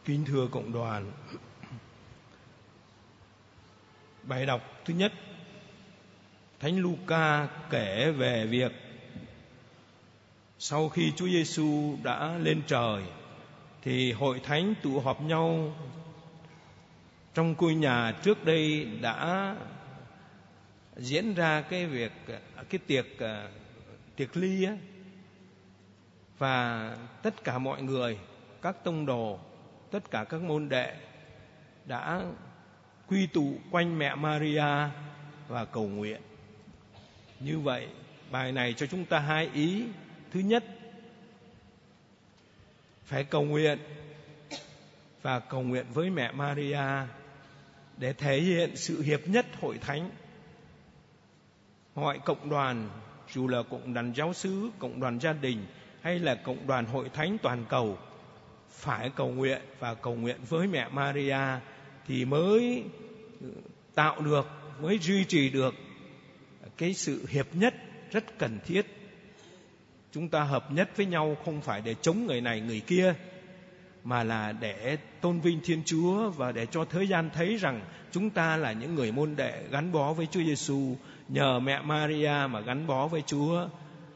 Kính thưa cộng đoàn, bài đọc thứ nhất, Thánh Luca kể về việc sau khi Chúa Giêsu đã lên trời thì hội thánh tụ họp nhau trong ngôi nhà trước đây đã diễn ra cái tiệc ly á, và tất cả mọi người, các tông đồ, tất cả các môn đệ đã quy tụ quanh mẹ Maria và cầu nguyện. Như vậy, bài này cho chúng ta hai ý. Thứ nhất, phải cầu nguyện và cầu nguyện với mẹ Maria để thể hiện sự hiệp nhất hội thánh. Mọi cộng đoàn, dù là cộng đoàn giáo xứ, cộng đoàn gia đình hay là cộng đoàn hội thánh toàn cầu, phải cầu nguyện và cầu nguyện với mẹ Maria thì mới tạo được, mới duy trì được cái sự hiệp nhất rất cần thiết. Chúng ta hợp nhất với nhau không phải để chống người này người kia, mà là để tôn vinh Thiên Chúa và để cho thế gian thấy rằng chúng ta là những người môn đệ gắn bó với Chúa Giêsu, nhờ mẹ Maria mà gắn bó với Chúa.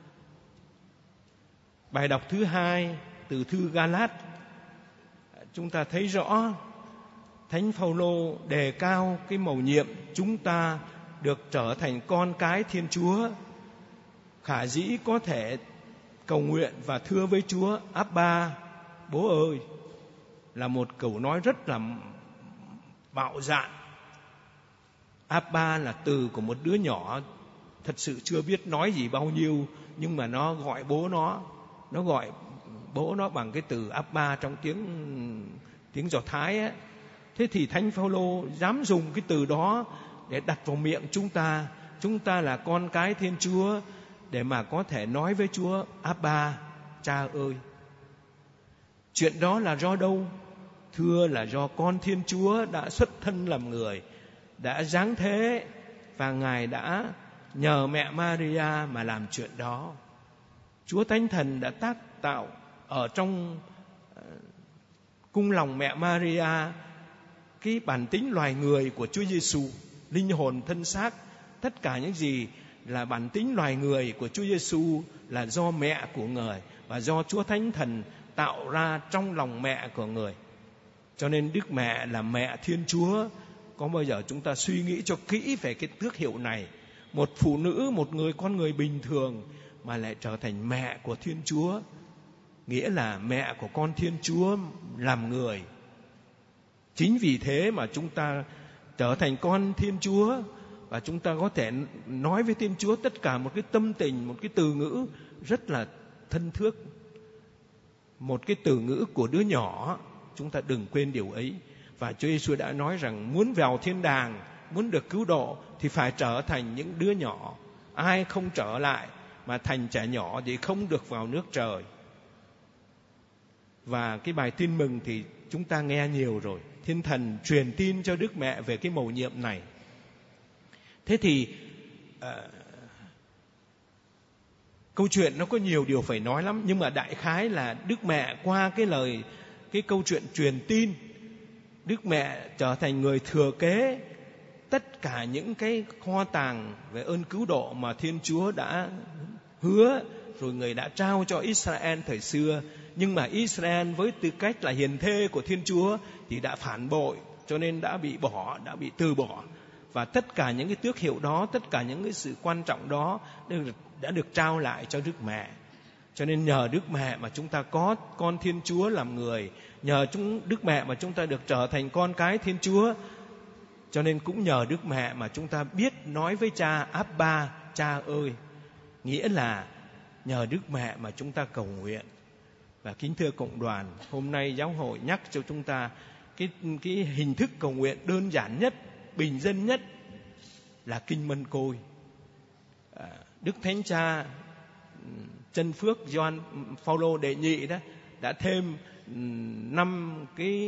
Bài đọc thứ hai từ thư Ga-lát, chúng ta thấy rõ Thánh Phaolô đề cao cái mầu nhiệm chúng ta được trở thành con cái Thiên Chúa. Khả dĩ có thể cầu nguyện và thưa với Chúa: Abba, Bố ơi, là một câu nói rất là bạo dạn. Abba là từ của một đứa nhỏ thật sự chưa biết nói gì bao nhiêu, nhưng mà nó gọi bố nó gọi bố nó bằng cái từ Abba trong tiếng Do Thái ấy. Thế thì Thánh Phaolô dám dùng cái từ đó để đặt vào miệng chúng ta là con cái Thiên Chúa, để mà có thể nói với Chúa: Abba, Cha ơi. Chuyện đó là do đâu? Thưa là do con Thiên Chúa đã xuất thân làm người, đã giáng thế, và Ngài đã nhờ mẹ Maria mà làm chuyện đó. Chúa Thánh Thần đã tác tạo ở trong cung lòng mẹ Maria cái bản tính loài người của Chúa Giêsu, linh hồn thân xác, tất cả những gì là bản tính loài người của Chúa Giêsu là do mẹ của người và do Chúa Thánh Thần tạo ra trong lòng mẹ của người. Cho nên Đức Mẹ là mẹ Thiên Chúa. Có bao giờ chúng ta suy nghĩ cho kỹ về cái tước hiệu này? Một phụ nữ, một con người bình thường mà lại trở thành mẹ của Thiên Chúa, nghĩa là mẹ của con Thiên Chúa làm người. Chính vì thế mà chúng ta trở thành con Thiên Chúa, và chúng ta có thể nói với Thiên Chúa tất cả một cái tâm tình, một cái từ ngữ rất là thân thiết, một cái từ ngữ của đứa nhỏ. Chúng ta đừng quên điều ấy. Và Chúa Giêsu đã nói rằng muốn vào thiên đàng, muốn được cứu độ thì phải trở thành những đứa nhỏ. Ai không trở lại mà thành trẻ nhỏ thì không được vào nước trời. Và cái bài tin mừng thì chúng ta nghe nhiều rồi. Thiên Thần truyền tin cho Đức Mẹ về cái mầu nhiệm này. Thế thì câu chuyện nó có nhiều điều phải nói lắm, nhưng mà đại khái là Đức Mẹ qua cái câu chuyện truyền tin, Đức Mẹ trở thành người thừa kế tất cả những cái kho tàng về ơn cứu độ mà Thiên Chúa đã hứa, rồi Người đã trao cho Israel thời xưa. Nhưng mà Israel với tư cách là hiền thê của Thiên Chúa thì đã phản bội, cho nên đã bị từ bỏ. Và tất cả những cái tước hiệu đó, tất cả những cái sự quan trọng đó đã được trao lại cho Đức Mẹ. Cho nên nhờ Đức Mẹ mà chúng ta có con Thiên Chúa làm người, nhờ Đức Mẹ mà chúng ta được trở thành con cái Thiên Chúa. Cho nên cũng nhờ Đức Mẹ mà chúng ta biết nói với Cha: Abba, Cha ơi. Nghĩa là nhờ Đức Mẹ mà chúng ta cầu nguyện. Và kính thưa cộng đoàn, hôm nay giáo hội nhắc cho chúng ta cái hình thức cầu nguyện đơn giản nhất, bình dân nhất là Kinh Mân Côi. Đức Thánh Cha Chân Phước Gioan Phaolô đệ nhị đó đã thêm 5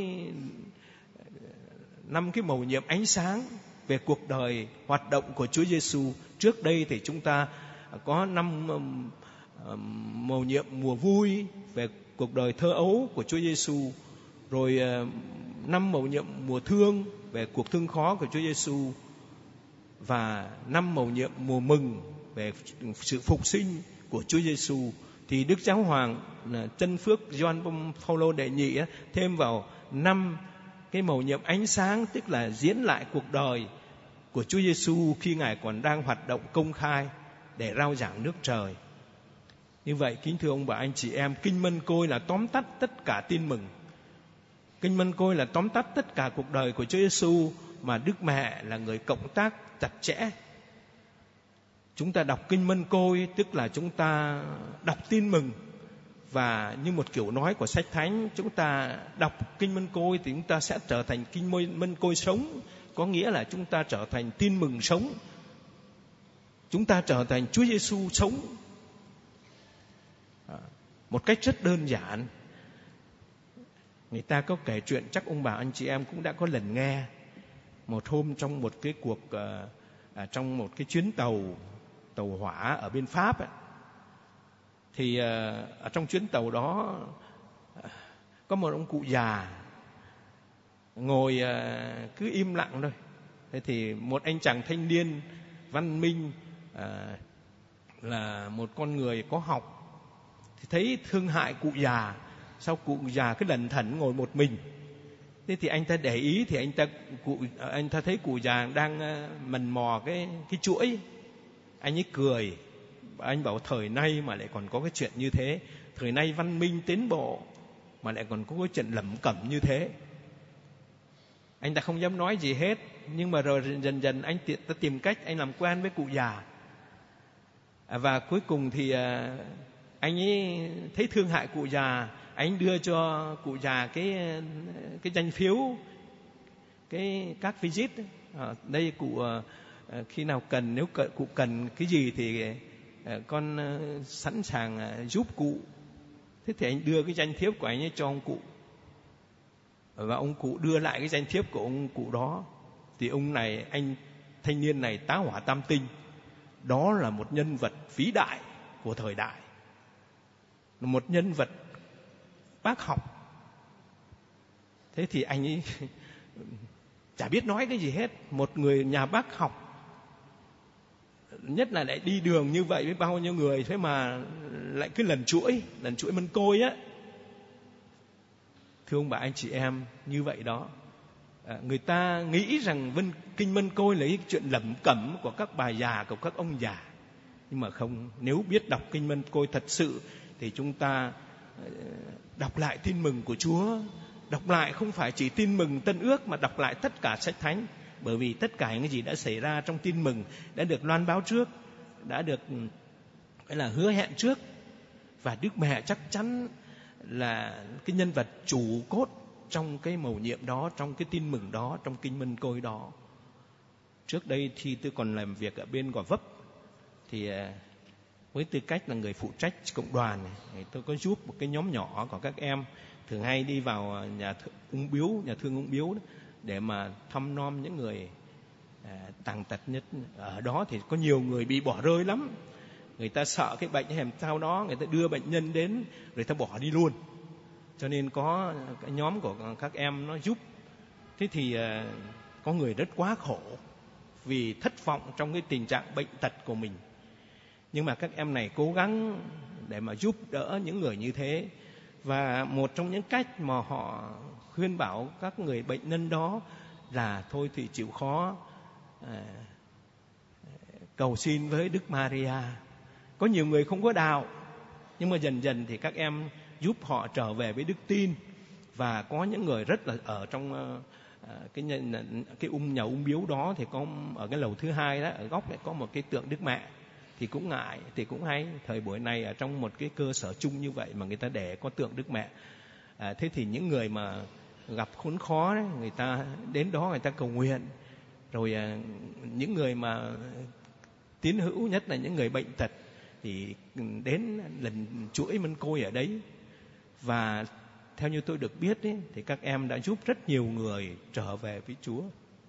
cái mầu nhiệm ánh sáng về cuộc đời hoạt động của Chúa Giêsu. Trước đây thì chúng ta có 5 mầu nhiệm mùa vui về cuộc đời thơ ấu của Chúa Giêsu, Rồi năm mầu nhiệm mùa thương về cuộc thương khó của Chúa Giêsu, và năm mầu nhiệm mùa mừng về sự phục sinh của Chúa Giêsu. Thì Đức Giáo Hoàng Chân Phước Gioan Phaolô đệ nhị thêm vào năm cái mầu nhiệm ánh sáng, tức là diễn lại cuộc đời của Chúa Giêsu khi Ngài còn đang hoạt động công khai để rao giảng nước trời. Như vậy, kính thưa ông bà anh chị em, Kinh Mân Côi là tóm tắt tất cả tin mừng. Kinh Mân Côi là tóm tắt tất cả cuộc đời của Chúa Giêsu, mà Đức Mẹ là người cộng tác chặt chẽ. Chúng ta đọc Kinh Mân Côi tức là chúng ta đọc tin mừng, và như một kiểu nói của sách thánh, chúng ta đọc Kinh Mân Côi thì chúng ta sẽ trở thành Kinh Mân Côi sống, có nghĩa là chúng ta trở thành tin mừng sống. Chúng ta trở thành Chúa Giêsu sống. Một cách rất đơn giản. Người ta có kể chuyện, chắc ông bà anh chị em cũng đã có lần nghe. Một hôm trong một cái cuộc trong một cái chuyến tàu hỏa ở bên Pháp ấy, thì ở trong chuyến tàu đó có một ông cụ già ngồi cứ im lặng thôi. Thế thì một anh chàng thanh niên văn minh, là một con người có học, thì thấy thương hại cụ già. Sao cụ già cứ lẩn thẩn ngồi một mình? Thế thì anh ta để ý, thì anh ta thấy cụ già đang mần mò cái chuỗi. Anh ấy cười, anh bảo thời nay mà lại còn có cái chuyện như thế, thời nay văn minh tiến bộ mà lại còn có cái chuyện lẩm cẩm như thế. Anh ta không dám nói gì hết, nhưng mà rồi dần dần anh ta tìm cách anh làm quen với cụ già. Và cuối cùng thì anh ấy thấy thương hại cụ già, anh đưa cho cụ già cái danh phiếu, các visit. Đây cụ, khi nào cần, nếu cụ cần cái gì thì con sẵn sàng giúp cụ. Thế thì anh đưa cái danh thiếp của anh ấy cho ông cụ, và ông cụ đưa lại cái danh thiếp của ông cụ đó. Thì ông này, anh thanh niên này tá hỏa tam tinh. Đó là một nhân vật vĩ đại của thời đại, một nhân vật bác học. Thế thì anh ấy chả biết nói cái gì hết. Một người nhà bác học, nhất là lại đi đường như vậy với bao nhiêu người, thế mà lại cứ lần chuỗi Mân Côi á. Thưa ông bà anh chị em, như vậy đó, người ta nghĩ rằng Kinh Mân Côi là cái chuyện lẩm cẩm của các bà già, của các ông già. Nhưng mà không, nếu biết đọc Kinh Mân Côi thật sự thì chúng ta đọc lại tin mừng của Chúa. Đọc lại không phải chỉ tin mừng Tân Ước, mà đọc lại tất cả sách thánh. Bởi vì tất cả những gì đã xảy ra trong tin mừng đã được loan báo trước, đã được hứa hẹn trước. Và Đức Mẹ chắc chắn là cái nhân vật chủ cốt trong cái mầu nhiệm đó, trong cái tin mừng đó, trong Kinh Mân Côi đó. Trước đây khi tôi còn làm việc ở bên Gò Vấp, thì với tư cách là người phụ trách cộng đoàn này, tôi có giúp một cái nhóm nhỏ của các em thường hay đi vào nhà thương ung biếu để mà thăm nom những người tàn tật nhất. Ở đó thì có nhiều người bị bỏ rơi lắm. Người ta sợ cái bệnh hèm sau đó, người ta đưa bệnh nhân đến rồi ta bỏ đi luôn. Cho nên có cái nhóm của các em nó giúp. Thế thì có người rất quá khổ vì thất vọng trong cái tình trạng bệnh tật của mình. Nhưng mà các em này cố gắng để mà giúp đỡ những người như thế. Và một trong những cách mà họ khuyên bảo các người bệnh nhân đó là thôi thì chịu khó cầu xin với Đức Maria. Có nhiều người không có đạo, nhưng mà dần dần thì các em giúp họ trở về với đức tin. Và có những người rất là ở trong nhà ung biếu đó, thì có ở cái lầu thứ hai đó, ở góc lại có một cái tượng Đức Mẹ. Thì cũng ngại, thì cũng hay. Thời buổi này ở trong một cái cơ sở chung như vậy mà người ta để có tượng Đức Mẹ. Thế thì những người mà gặp khốn khó đấy, người ta đến đó người ta cầu nguyện. Rồi những người mà tín hữu, nhất là những người bệnh tật, thì đến lần chuỗi Mân Côi ở đấy. Và theo như tôi được biết ấy, thì các em đã giúp rất nhiều người trở về với Chúa.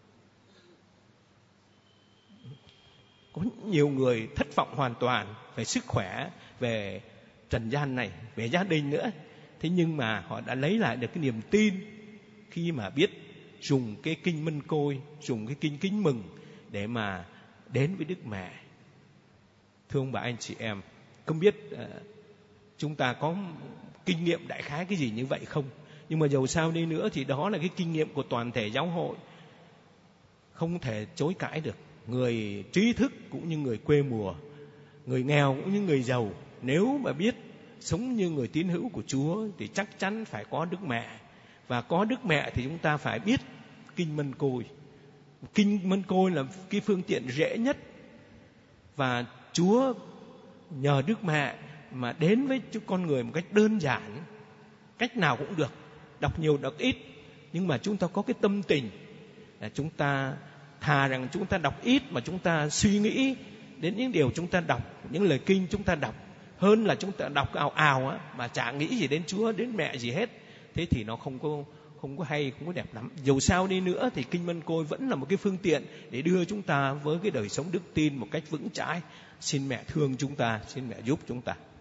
Có nhiều người thất vọng hoàn toàn về sức khỏe, về trần gian này, về gia đình nữa. Thế nhưng mà họ đã lấy lại được cái niềm tin khi mà biết dùng cái kinh Mân Côi, dùng cái kinh Kính Mừng để mà đến với Đức Mẹ. Thưa ông bà anh chị em, không biết chúng ta có kinh nghiệm đại khái cái gì như vậy không? Nhưng mà dầu sao đi nữa thì đó là cái kinh nghiệm của toàn thể giáo hội, không thể chối cãi được. Người trí thức cũng như người quê mùa, người nghèo cũng như người giàu, nếu mà biết sống như người tín hữu của Chúa thì chắc chắn phải có Đức Mẹ. Và có Đức Mẹ thì chúng ta phải biết kinh Mân Côi. Kinh Mân Côi là cái phương tiện dễ nhất, và Chúa nhờ Đức Mẹ mà đến với con người một cách đơn giản, cách nào cũng được, đọc nhiều đọc ít, nhưng mà chúng ta có cái tâm tình là chúng ta thà rằng chúng ta đọc ít mà chúng ta suy nghĩ đến những điều chúng ta đọc, những lời kinh chúng ta đọc, hơn là chúng ta đọc ào ào á mà chả nghĩ gì đến Chúa, đến mẹ gì hết. Thế thì nó không có hay, không có đẹp lắm. Dầu sao đi nữa thì kinh Mân Côi vẫn là một cái phương tiện để đưa chúng ta với cái đời sống đức tin một cách vững chãi. Xin mẹ thương chúng ta, xin mẹ giúp chúng ta.